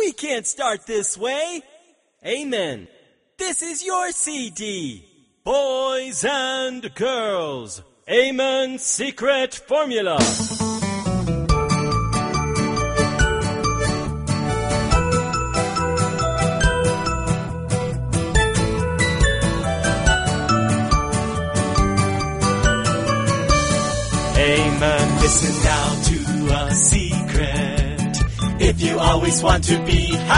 We can't start this way. Amen. This is your CD. Boys and girls. Amen Secret Formula. Amen. Listen now to a secret. If you always want to be happy,